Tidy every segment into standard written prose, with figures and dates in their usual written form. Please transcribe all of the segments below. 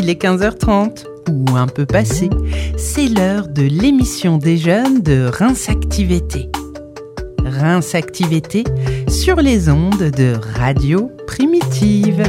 Il est 15h30, ou un peu passé. C'est l'heure de l'émission des jeunes de Reims Activité. Reims Activité sur les ondes de Radio Primitive.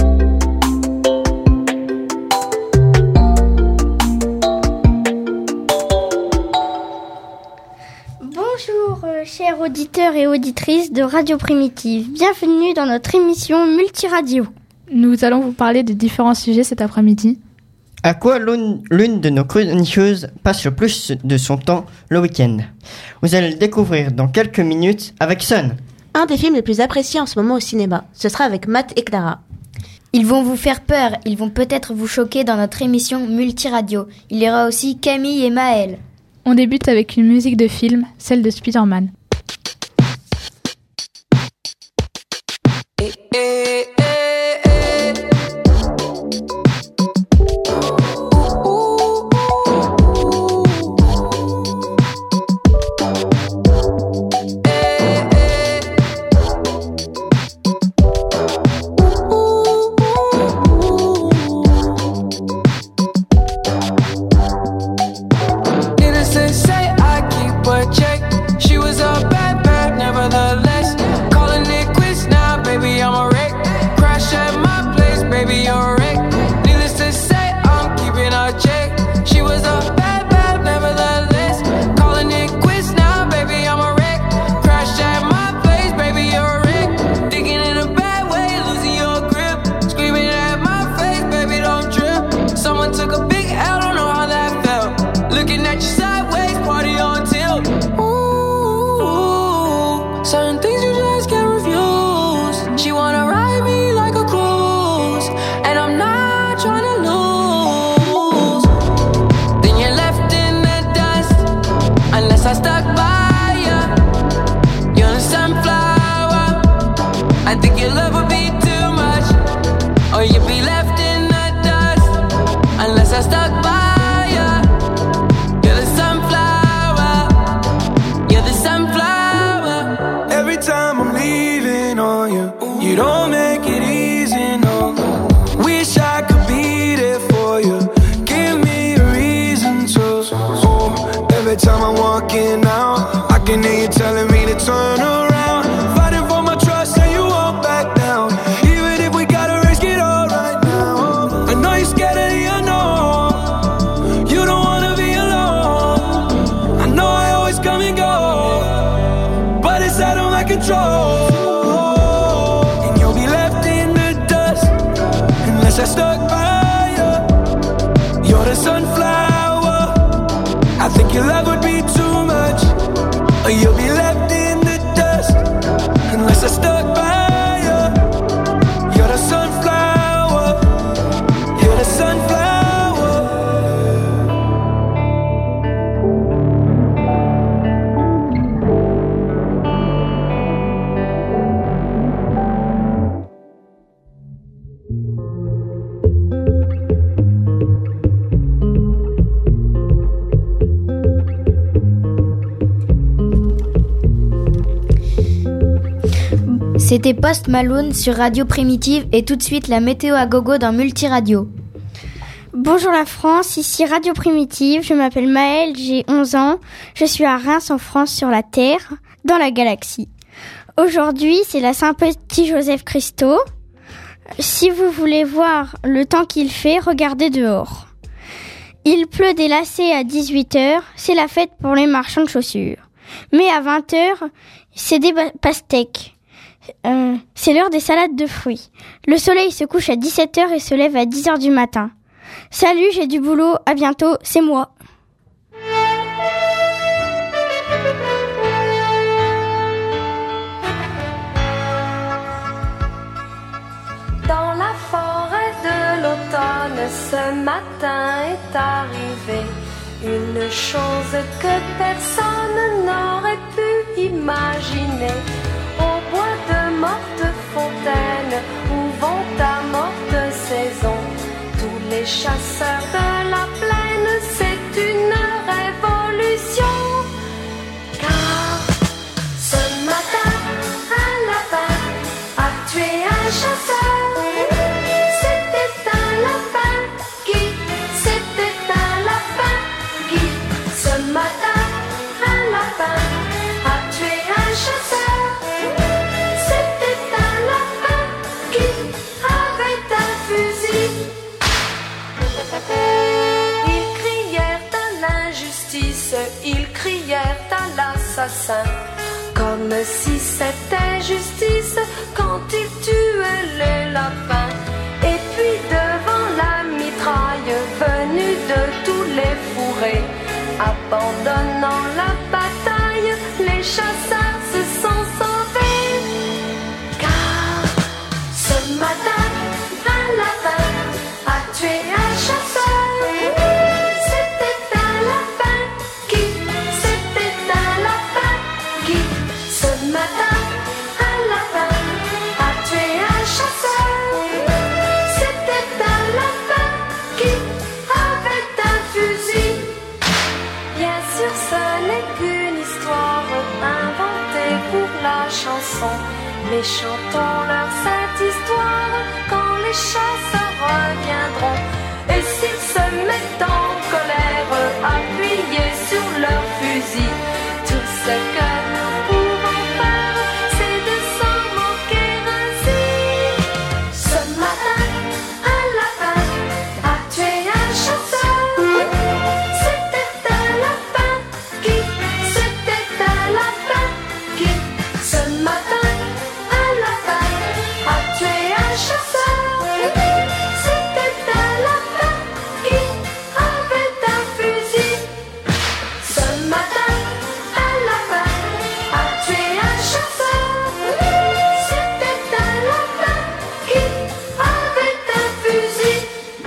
Bonjour chers auditeurs et auditrices de Radio Primitive. Bienvenue dans notre émission Multiradio. Nous allons vous parler de différents sujets cet après-midi. À quoi l'une de nos chroniqueuses passe le plus de son temps le week-end? Vous allez le découvrir dans quelques minutes avec Sun. Un des films les plus appréciés en ce moment au cinéma, ce sera avec Matt et Clara. Ils vont vous faire peur, ils vont peut-être vous choquer dans notre émission Multiradio. Il y aura aussi Camille et Maëlle. On débute avec une musique de film, celle de Spider-Man. C'était Post Malone sur Radio Primitive et tout de suite la météo à gogo dans Multiradio. Bonjour la France, ici Radio Primitive, je m'appelle Maëlle, j'ai 11 ans, je suis à Reims en France sur la Terre, dans la galaxie. Aujourd'hui, c'est la Saint-Petit-Joseph Christo. Si vous voulez voir le temps qu'il fait, regardez dehors. Il pleut des lacets à 18h, c'est la fête pour les marchands de chaussures. Mais à 20h, c'est des pastèques. C'est l'heure des salades de fruits. Le soleil se couche à 17h et se lève à 10h du matin. Salut, j'ai du boulot, à bientôt, c'est moi. Dans la forêt de l'automne, ce matin est arrivée une chose que personne n'aurait pu imaginer. Au bois de morte fontaine, où vont ta morte saison, tous les chasseurs de la plaine, c'est une révolution. Car ce matin, un lapin a tué un chasseur. C'était un lapin qui chassin, comme si c'était justice quand il tuait les lapins. Et puis devant la mitraille venue de tous les fourrés, abandonnant la bataille, les chasseurs se sont sauvés. Car ce matin, un lapin a tué un chasseur. C'était un lapin qui, c'était un lapin qui. Ce matin, un lapin a tué un chasseur. C'était un lapin qui avait un fusil. Bien sûr, ce n'est qu'une histoire inventée pour la chanson. Mais chantons-leur cette histoire quand les chasseurs reviendront. Et s'ils se mettent en colère, appuyés sur leur fusil, tout ce que nous pouvons faire, c'est de s'en moquer ainsi. Ce matin, un lapin a tué un chasseur. C'était un lapin qui, c'était un lapin qui. Ce matin, un lapin a tué un chasseur. C'était un lapin qui avait un fusil. Ce matin, un lapin a tué un chasseur. C'était un lapin qui avait un fusil.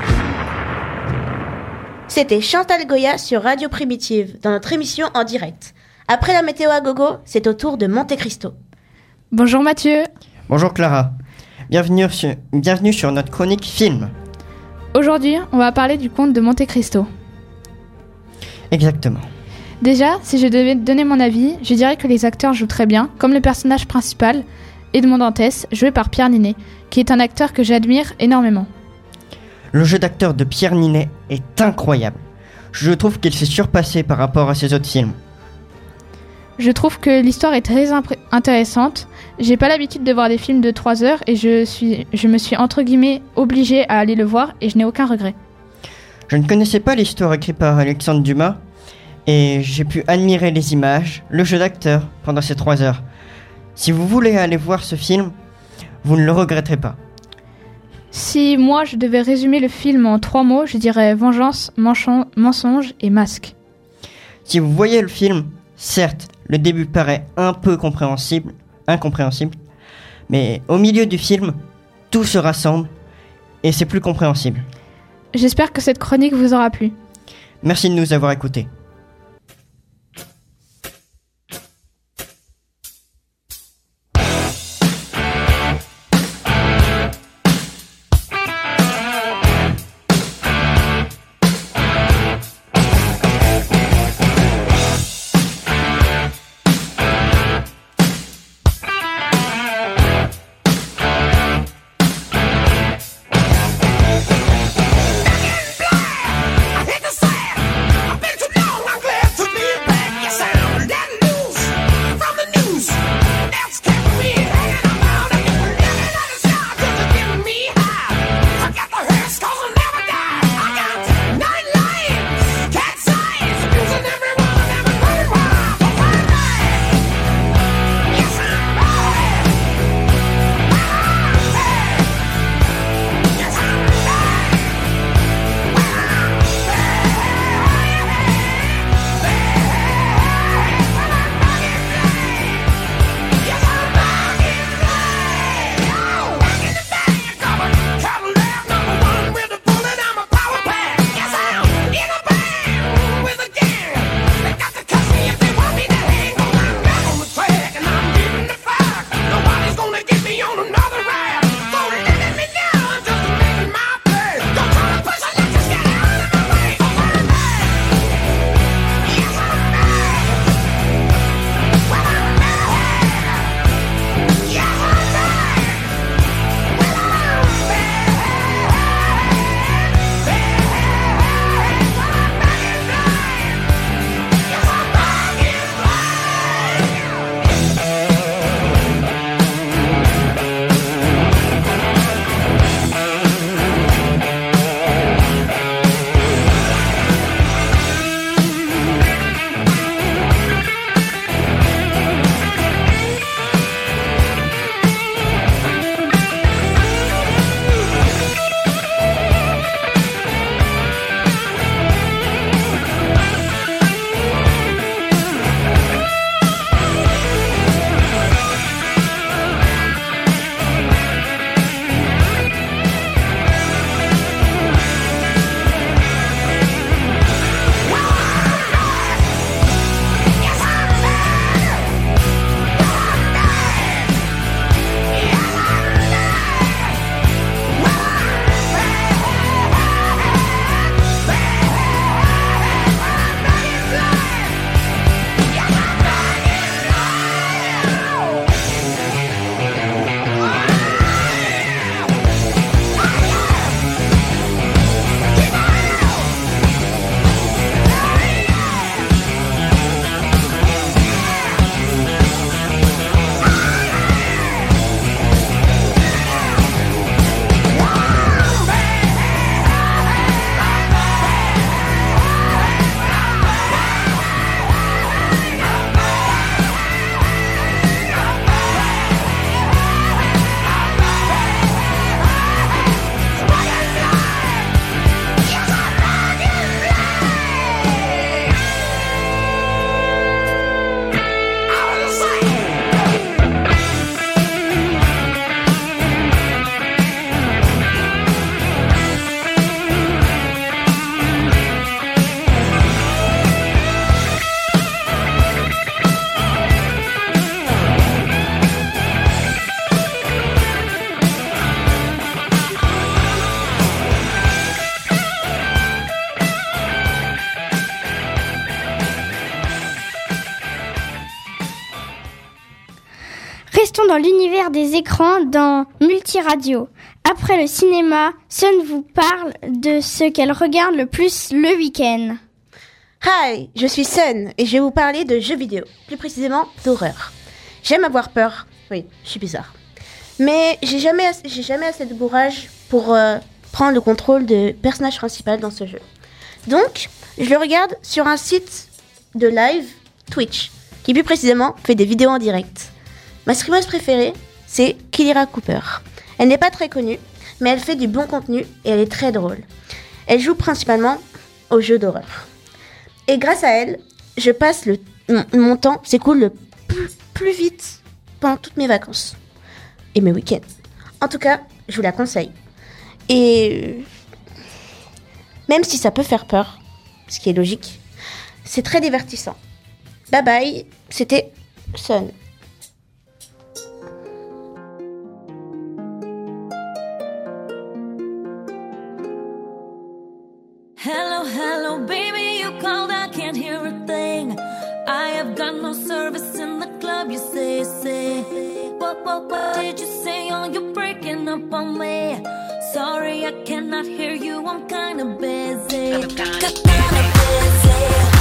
C'était Chantal Goya sur Radio Primitive, dans notre émission en direct. Après la météo à gogo, c'est au tour de Monte Cristo. Bonjour Mathieu. Bonjour Clara. Bienvenue sur notre chronique film. Aujourd'hui, on va parler du conte de Monte Cristo. Exactement. Déjà, si je devais donner mon avis, je dirais que les acteurs jouent très bien, comme le personnage principal, Edmond Dantès, joué par Pierre Ninet, qui est un acteur que j'admire énormément. Le jeu d'acteur de Pierre Ninet est incroyable. Je trouve qu'il s'est surpassé par rapport à ses autres films. Je trouve que l'histoire est très intéressante. J'ai pas l'habitude de voir des films de 3 heures et je me suis entre guillemets obligée à aller le voir et je n'ai aucun regret. Je ne connaissais pas l'histoire écrite par Alexandre Dumas et j'ai pu admirer les images, le jeu d'acteur pendant ces 3 heures. Si vous voulez aller voir ce film, vous ne le regretterez pas. Si moi je devais résumer le film en 3 mots, je dirais vengeance, mensonge et masque. Si vous voyez le film, certes, le début paraît un peu incompréhensible, mais au milieu du film, tout se rassemble et c'est plus compréhensible. J'espère que cette chronique vous aura plu. Merci de nous avoir écoutés. I hit the sand. I've been too long. Restons dans l'univers des écrans dans Multiradio. Après le cinéma, Sun vous parle de ce qu'elle regarde le plus le week-end. Hi, je suis Sun et je vais vous parler de jeux vidéo, plus précisément d'horreur. J'aime avoir peur, oui, je suis bizarre. Mais j'ai jamais assez de courage pour prendre le contrôle de personnage principal dans ce jeu. Donc, je le regarde sur un site de live, Twitch, qui plus précisément fait des vidéos en direct. Ma streameuse préférée, c'est Killera Cooper. Elle n'est pas très connue, mais elle fait du bon contenu et elle est très drôle. Elle joue principalement aux jeux d'horreur. Et grâce à elle, je passe mon temps s'écoule le plus vite pendant toutes mes vacances et mes week-ends. En tout cas, je vous la conseille. Et même si ça peut faire peur, ce qui est logique, c'est très divertissant. Bye bye, c'était Sun. Hello, hello, baby, you called, I can't hear a thing. I have got no service in the club, you say. What did you say? Oh, you're breaking up on me. Sorry, I cannot hear you, I'm kinda busy. Kinda busy.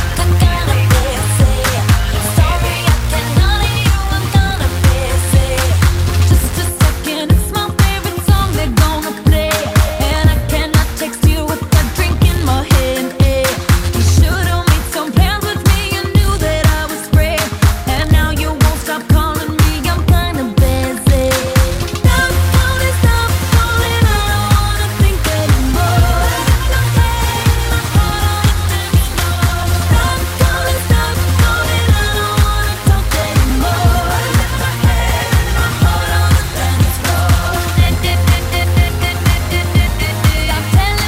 Sorry, I cannot hear you, I'm kinda busy. Just a second, it's my favorite song they're gonna play. And I cannot text you with a drink in my hand. You should've made some plans with me, you knew that I was free. And now you won't stop calling me, I'm kinda busy. Stop calling, I don't wanna think anymore. Stop calling, I don't wanna talk anymore. Hold on the dance floor. Stop telephoning me. I'm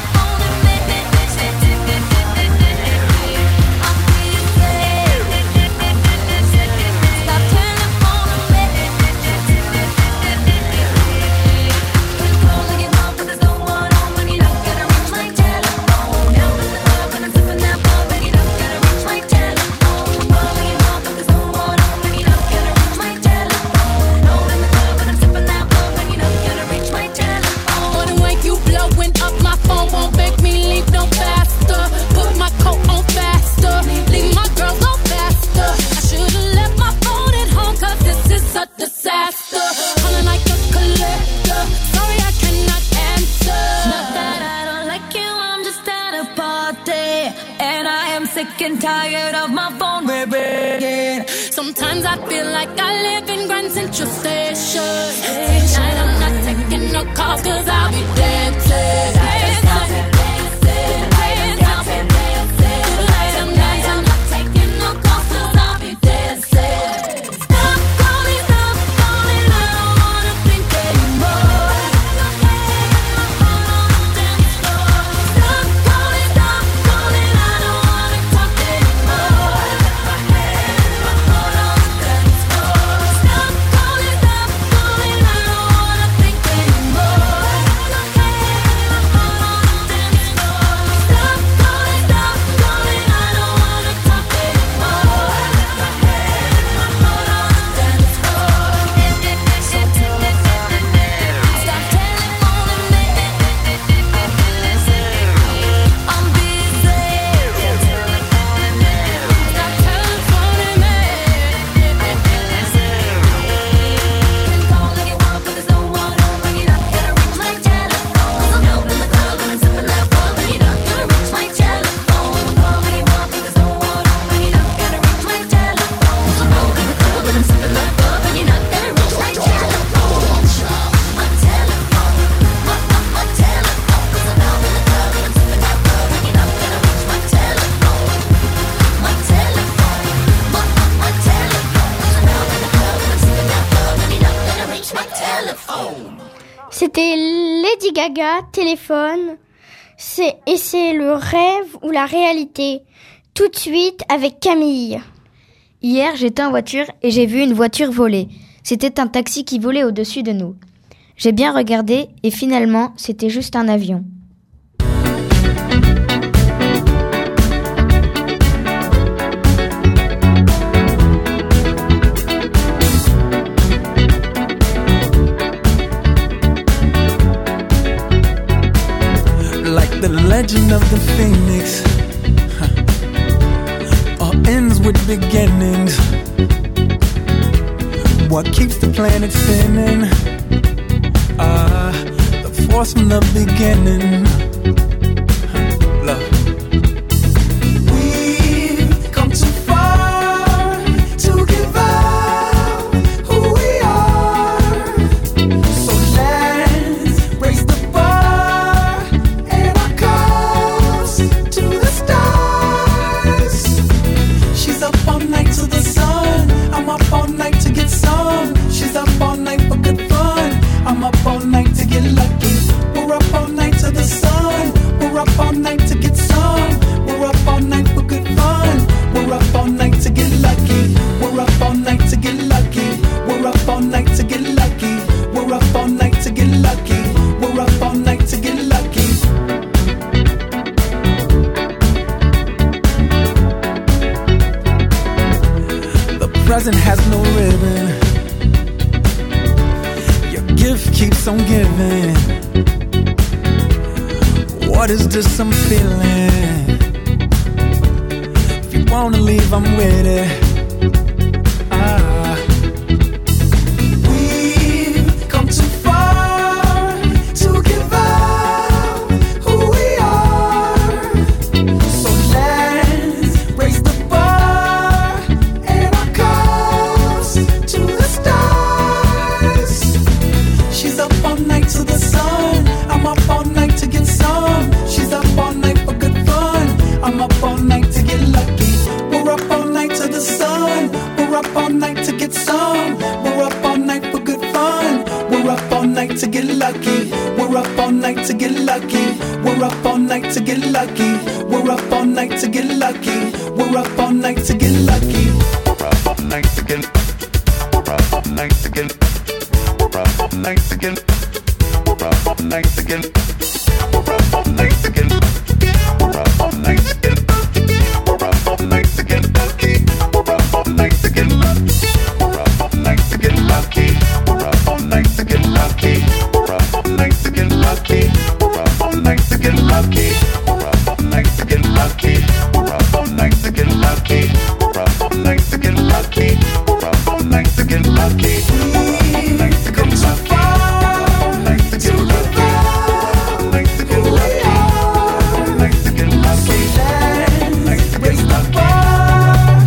wanna wake you blowing up, my phone won't make me leave no faster. Put my coat on faster, leave my girls on faster. I should've left my phone at home, cause this is a disaster. Calling like a collector, sorry I cannot answer. Not that I don't like you, I'm just at a party. And I am sick and tired of my phone ringing. Sometimes I feel like I live in Grand Central Station. Tonight I'm not taking no calls, cause I'll be dancing. I'm not taking no calls, cause I'll be dancing. Stop calling, I don't wanna think anymore. Stop calling, I don't wanna talk anymore. Hold on the dance floor. Stop calling, I don't wanna think anymore. Hold on the dance floor. Stop calling, I don't wanna talk anymore. Hold on the dance floor. Stop telephoning me. I'm busy. Stop telephoning me. Call like you want, but there's no one home when you're not gonna reach my telephone. I'm out in the club and I'm sipping that bug, but you're not gonna reach my telephone. Call like you want, but there's no one home when you're not gonna reach my telephone. I'm out in the club and I'm sipping that bug, but you're not gonna reach my telephone. My telephone, my telephone. 'Cause I'm out in the club and I'm sipping that bug, but you're not gonna reach my telephone. My telephone, my telephone. 'Cause I'm out in the club and I'm sipping that bug, but you're not gonna reach my telephone. C'était Lady Gaga, Téléphone. C'est le rêve ou la réalité. Tout de suite avec Camille. Hier, j'étais en voiture et j'ai vu une voiture voler. C'était un taxi qui volait au-dessus de nous. J'ai bien regardé et finalement, c'était juste un avion. origin of the phoenix all ends with beginnings. What keeps the planet spinning? The force from the beginning. Love. We've come too far to give up who we are. So let's raise the bar and our cups to the stars. She's up all night to the sun. I'm up all night to get some. She's up all night for good fun. I'm up all night to get lucky. We're up all night to the sun. We're up all night to get some. We're up all night for good fun. We're up all night to get lucky. We're up all night to get lucky. We're up all night to get lucky. We're up all night to get lucky. We're up all night to get lucky. The present has no ribbon. Your gift keeps on giving. What is this I'm feeling? If you wanna leave, I'm with it. We've come too far to give up who we are. So let's raise the bar and our cups to the stars. She's up all night to the sun. I'm up all night to get some. She's up all night for good fun. I'm up all night to get lucky. We're up all night to the sun. We're up all night to get some. We're up all night for good fun. We're up all night to get lucky. We're up all night to get lucky. We're up all night to get lucky. We're up all night to get lucky. We're up all night to get lucky. We're up all night to get. We're up all night to get. We're up all night to get. We're up all night to get. We're up all night to get. We're up all night to get. We're up all night to get lucky. We're up all night to get lucky. We're up all night to get lucky. We're up all night to get lucky. We're up all night to get lucky. We're up all night to get lucky. We're up all night to get lucky. We're up all night to get lucky. We're up all night to get lucky. We're up all night to get lucky. We've come too far to give up who we are. So let's raise the bar.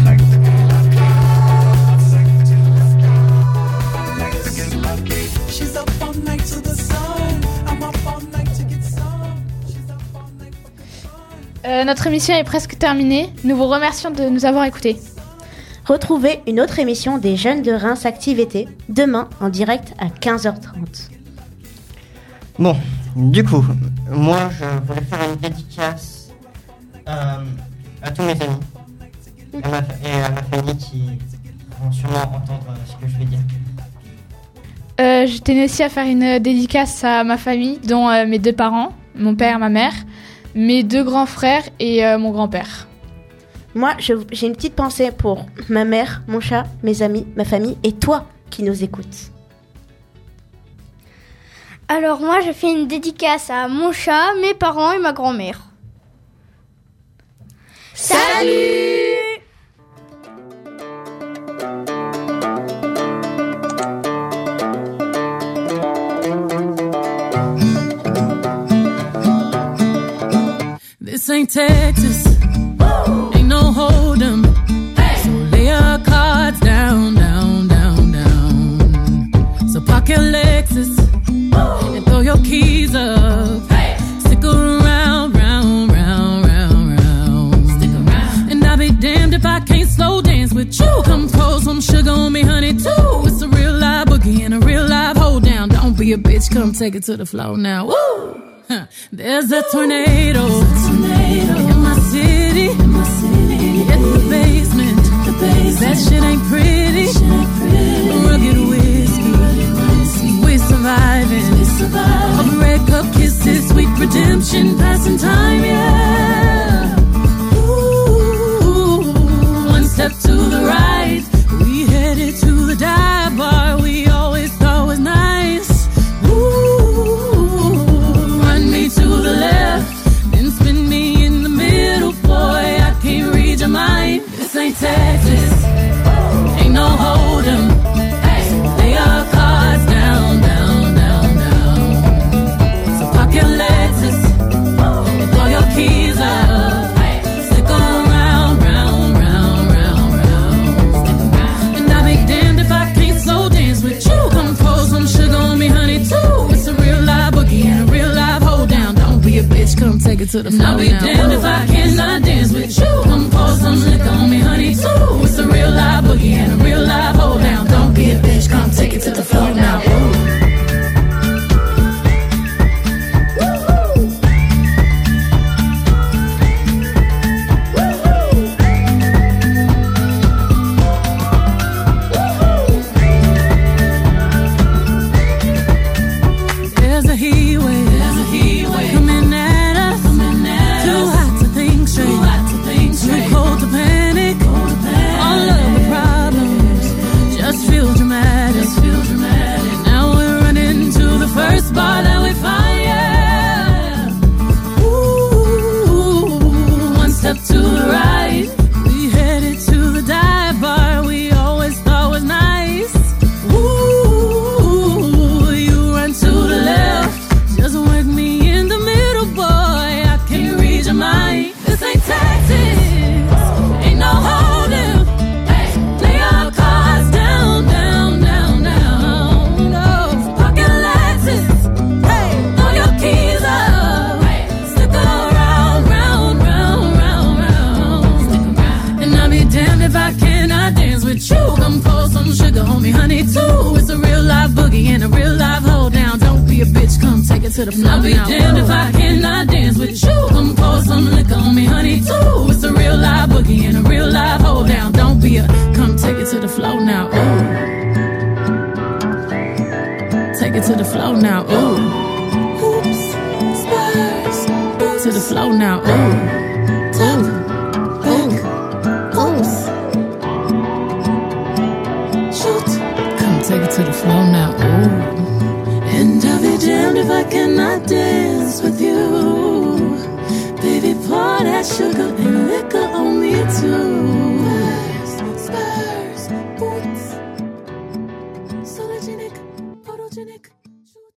She's up all night to the sun. I'm up all night to get some. She's up all night for good fun. Notre émission est presque terminée. Nous vous remercions de nous avoir écoutés. Retrouvez une autre émission des Jeunes de Reims Activité demain en direct à 15h30. Bon, du coup, moi je voulais faire une dédicace à tous mes amis et à ma famille qui vont sûrement entendre ce que je vais dire. Je tenais aussi à faire une dédicace à ma famille, dont mes deux parents, mon père, ma mère, mes deux grands frères et mon grand-père. Moi, j'ai une petite pensée pour ma mère, mon chat, mes amis, ma famille et toi qui nous écoutes. Alors moi, je fais une dédicace à mon chat, mes parents et ma grand-mère. Salut! This ain't Texas, ain't no hold'em. So lay your cards down, down, down, down. So park your Lexus and throw your keys up. Stick around, round, round, round, round. Stick around. And I'll be damned if I can't slow dance with you. Come pour some sugar on me, honey, too. It's a real live boogie and a real live hold down. Don't be a bitch, come take it to the floor now. Woo! There's a tornado in my city. Hit the basement. That shit ain't pretty. Rugged whiskey. We're surviving. Of red cup kisses, sweet redemption, passing time, yeah. Ooh, one step to the right. We headed to the dive bar we always thought was nice. Ooh, run me to the left, then spin it to the floor. I'll be damned if I cannot dance with you. Come pour some liquor on me, honey, too. It's a real live boogie and a real live hold down. Don't be a bitch, come take it to the floor now. Ooh. To the floor. I'll be damned if I cannot dance with you. Come pour some liquor on me, honey, too. It's a real live boogie and a real live hold down. Don't be a, come take it to the floor now. Ooh. Take it to the floor now. Ooh. Hoops, spurs, boots. To the floor now. Ooh. Ooh. Ooh. Oops. Shoot. Come take it to the floor now. Ooh. And I'll be damned if I cannot dance with you. Baby, pour that sugar